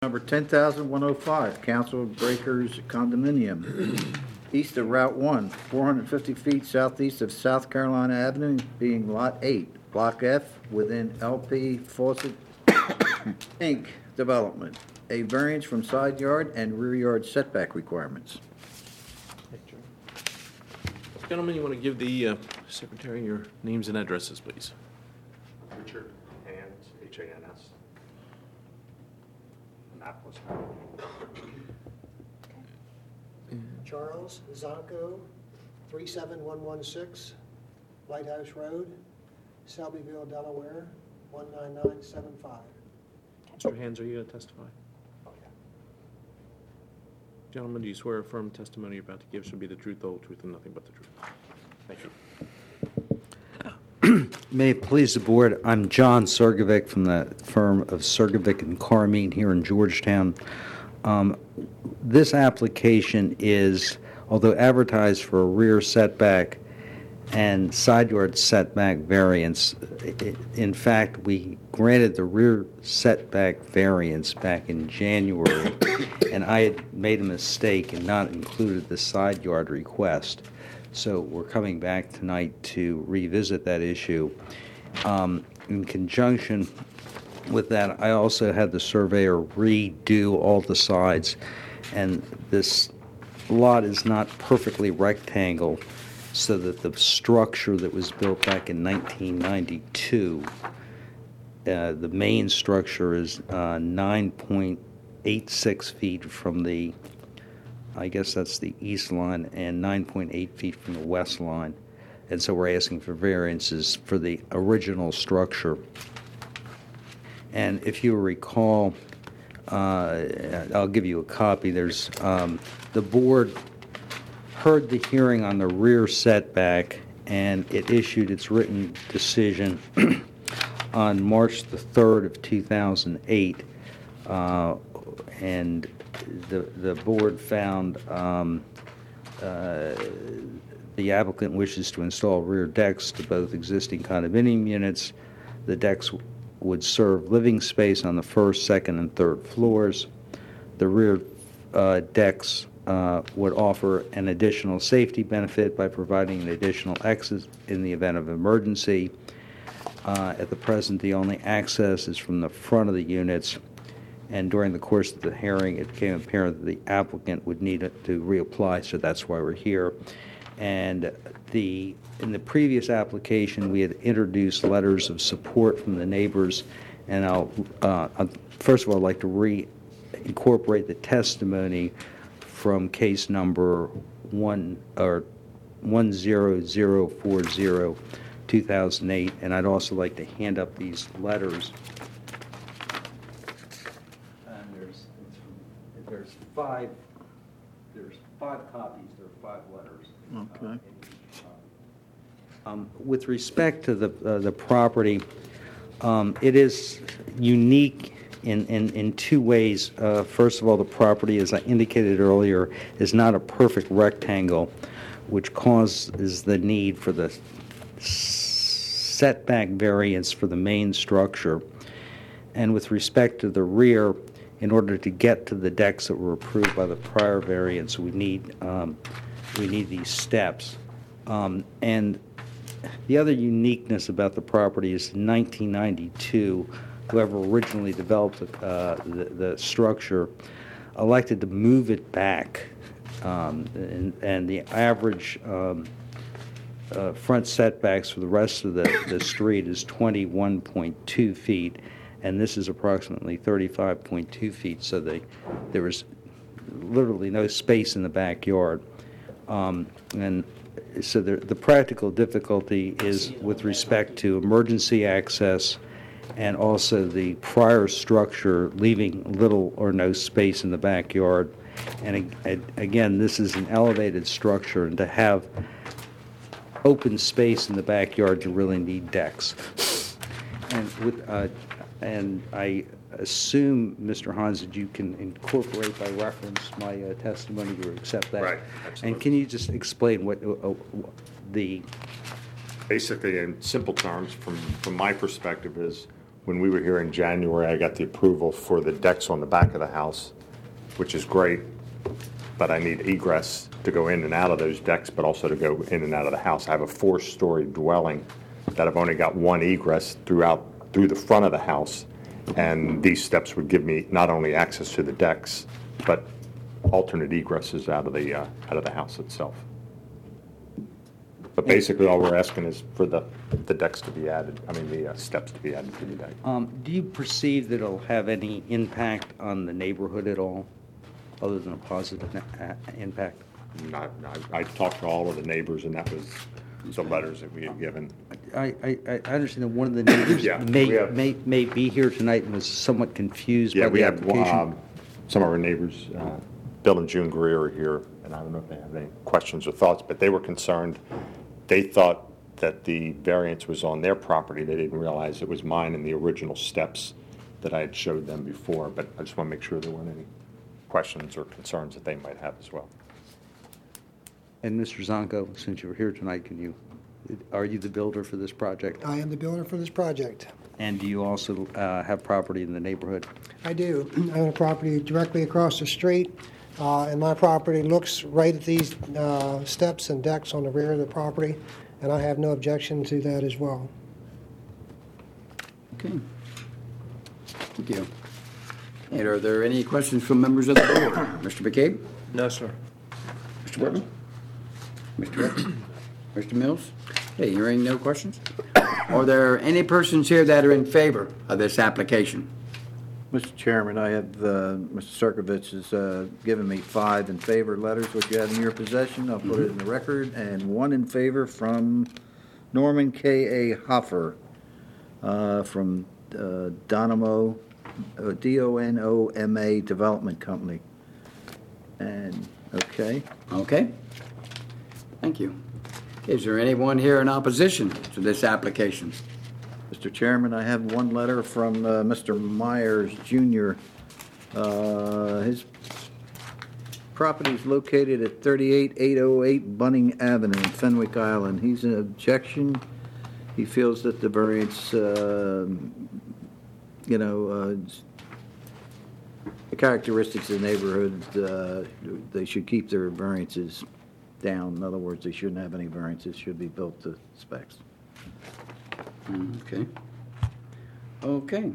Number 10,105, Council Breakers Condominium, east of Route 1, 450 feet southeast of South Carolina Avenue, being Lot 8, Block F, within LP Fawcett, Inc. development. A variance from side yard and rear yard setback requirements. Gentlemen, you want to give the secretary your names and addresses, please? Richard Hans, H-A-N-S. Annapolis. Charles Zonko, 37116 Lighthouse Road, Selbyville, Delaware, 19975. Mr. Hans, are you going to testify? Gentlemen, do you swear or affirm testimony you're about to give should be the truth, the whole truth, and nothing but the truth? Thank you. May it please the board, I'm John Sergovic from the firm of Sergovic and Carmine here in Georgetown. This application is, although advertised for a rear setback and side yard setback variance, in fact, we granted the rear setback variance back in January, and I had made a mistake and not included the side yard request. So we're coming back tonight to revisit that issue. In conjunction with that, I also had the surveyor redo all the sides, and this lot is not perfectly rectangle, so that the structure that was built back in 1992, the main structure is 9.86 feet from the, I guess that's the east line, and 9.8 feet from the west line. And so we're asking for variances for the original structure. And if you recall, I'll give you a copy. There's the board heard the hearing on the rear setback, and it issued its written decision on March the 3rd of 2008. And the board found the applicant wishes to install rear decks to both existing condominium units. The decks would serve living space on the first, second, and third floors. The rear decks would offer an additional safety benefit by providing an additional exit in the event of emergency. At the present, the only access is from the front of the units, and during the course of the hearing, it became apparent that the applicant would need to reapply, so that's why we're here. And in the previous application, we had introduced letters of support from the neighbors, and first of all, I'd like to reincorporate the testimony from case number 10040 2008, and I'd also like to hand up these letters. And there's five copies. There are 5 letters. Okay. With respect to the property, it is unique in 2 ways. First of all, the property, as I indicated earlier, is not a perfect rectangle, which causes the need for the setback variance for the main structure. And with respect to the rear, in order to get to the decks that were approved by the prior variance, we need these steps. And the other uniqueness about the property is in 1992, whoever originally developed the structure elected to move it back, and the average front setbacks for the rest of the street is 21.2 feet, and this is approximately 35.2 feet, so there was literally no space in the backyard. And so the practical difficulty is with respect to emergency access and also the prior structure leaving little or no space in the backyard. And again, this is an elevated structure, and to have open space in the backyard, you really need decks. And I assume, Mr. Hans, that you can incorporate by reference my testimony to accept that. Right, absolutely. And can you just explain what Basically, in simple terms, from my perspective, is When we were here in January, I got the approval for the decks on the back of the house, which is great, but I need egress to go in and out of those decks, but also to go in and out of the house. I have a 4-story dwelling that I've only got one egress through the front of the house, and these steps would give me not only access to the decks, but alternate egresses out of the house itself. But basically, all we're asking is for the decks to be added, the steps to be added to the deck. Do you perceive that it'll have any impact on the neighborhood at all, other than a positive impact? I talked to all of the neighbors, and that was the letters that we had given. I understand that one of the neighbors Yeah, we have- may be here tonight and was somewhat confused Yeah, by we the have application. some of our neighbors, Bill and June Greer are here, and I don't know if they have any questions or thoughts, but they were concerned. They thought that the variance was on their property. They didn't realize it was mine in the original steps that I had showed them before, but I just want to make sure there weren't any questions or concerns that they might have as well. And Mr. Zonko, since you're here tonight, are you the builder for this project? I am the builder for this project. And do you also have property in the neighborhood? I do. I own a property directly across the street, and my property looks right at these steps and decks on the rear of the property, and I have no objection to that as well. Okay. Thank you. And are there any questions from members of the board? Mr. McCabe? No, sir. Mr. Whitman? Mr. Rick? Mr. Mills? Okay, hearing no questions. Are there any persons here that are in favor of this application? Mr. Chairman, I have, Mr. Circovich has given me 5 in favor letters, which you have in your possession. I'll put it in the record, and 1 in favor from Norman K.A. Hoffer from Donoma, Donoma Development Company. And, okay. Okay. Thank you. Is there anyone here in opposition to this application? Mr. Chairman, I have 1 letter from Mr. Myers Jr. His property is located at 38808 Bunning Avenue in Fenwick Island. He's an objection. He feels that the variance, the characteristics of the neighborhood, they should keep their variances down. In other words, they shouldn't have any variances, should be built to specs. Okay. Okay.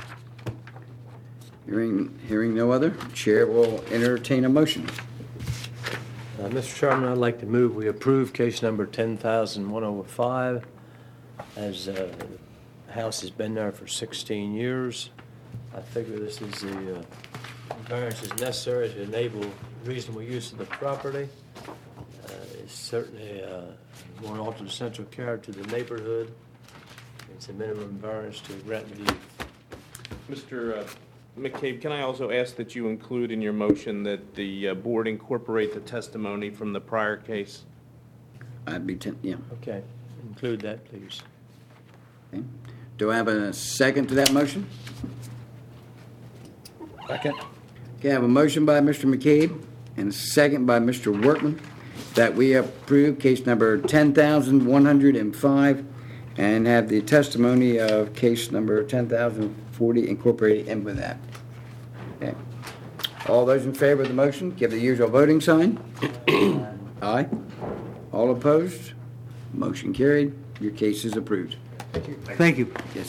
Hearing no other, Chair will entertain a motion. Mr. Chairman, I'd like to move we approve case number 10,105, as the house has been there for 16 years. I figure this is the variance is necessary to enable reasonable use of the property. It's certainly more alter the central character to the neighborhood. It's a minimum variance to grant relief. Mr. McCabe, can I also ask that you include in your motion that the board incorporate the testimony from the prior case? I'd be, yeah. Okay, include that, please. Okay. Do I have a second to that motion? Second. Okay, I have a motion by Mr. McCabe and a second by Mr. Workman that we approve case number 10,105 and have the testimony of case number 10,040 incorporated in with that. Okay. All those in favor of the motion, give the usual voting sign. Aye. All opposed? Motion carried. Your case is approved. Thank you. Yes.